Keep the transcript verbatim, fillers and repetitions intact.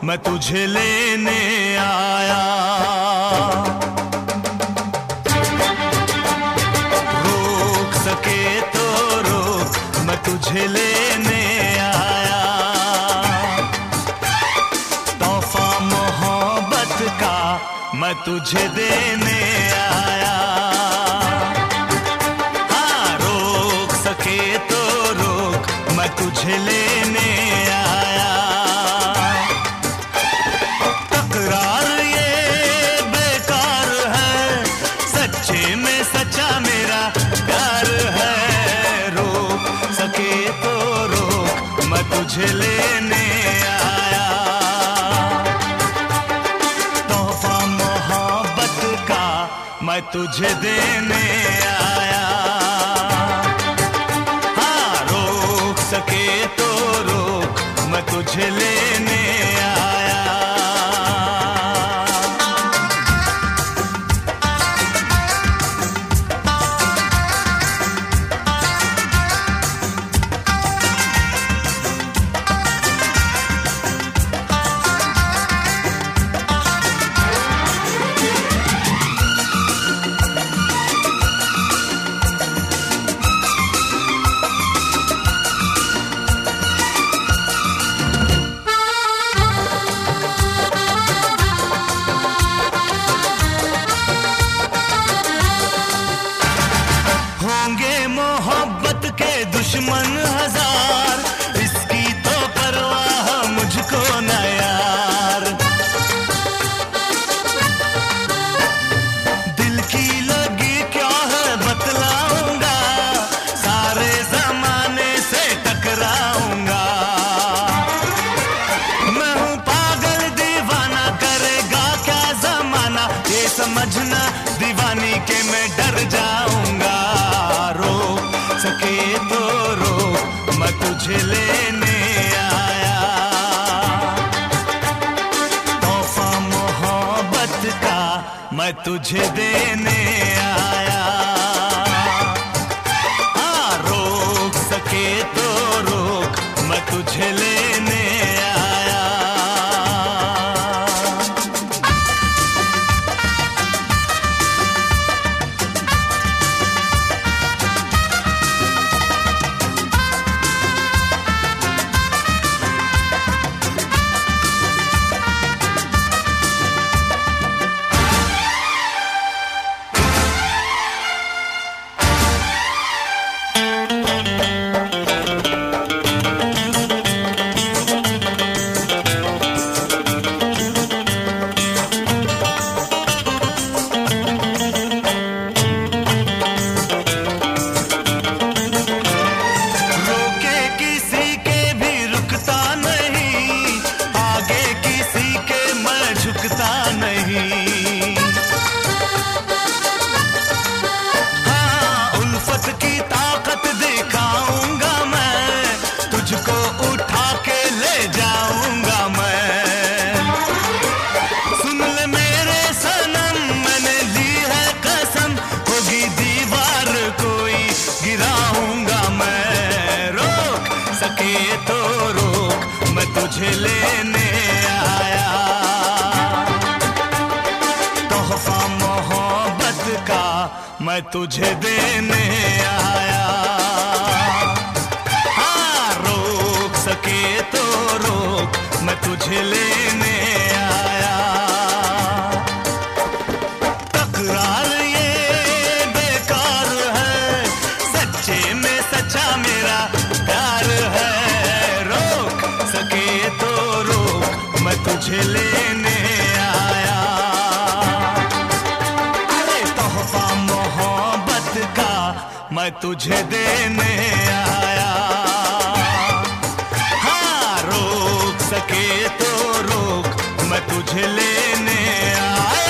मैं तुझे लेने आया। रोक सके तो रोक, मैं तुझे लेने आया। तोहफा मोहब्बत का मैं तुझे देने आया। हाँ, रोक सके तो रोक, मैं तुझे लेने आया। तकरार ये बेकार है, सच्चे में सच्चा मेरा प्यार है। रोक सके तो रोक, मैं तुझे लेने आया। तोहफा मोहब्बत का मैं तुझे देने आया। हाँ, रोक सके तो रोक, मैं तुझे लेने आया। मोहब्बत के दुश्मन हजार, इसकी तो परवाह मुझको न यार। दिल की लगी क्या है बतलाऊंगा, सारे जमाने से टकराऊंगा। मैं हूँ पागल दीवाना, करेगा क्या जमाना, ये समझना दीवानी के मैं डर जाऊंगा। सके तो रोक, मैं तुझे लेने आया। तोहफा मोहब्बत का मैं तुझे देने आया। हाँ, रोक सके तो रोक, मैं तुझे लेने आया। हाँ, उल्फत की ताकत दिखाऊंगा मैं, तुझको उठा के ले जाऊंगा मैं। सुन ले मेरे सनम, मैंने ली है कसम, होगी दीवार कोई गिराऊंगा मैं। रोक सके तो रोक, मैं तुझे लेने आया। तोहफा मोहब्बत का मैं तुझे देने आया। हाँ, रोक सके तो रोक, मैं तुझे लेने आया। तकरार ये बेकार है, सच्चे में सच्चा मेरा प्यार है। रोक सके तो रोक, मैं तुझे लेने आया। मैं तुझे देने आया। हाँ, रोक सके तो रोक, मैं तुझे लेने आया।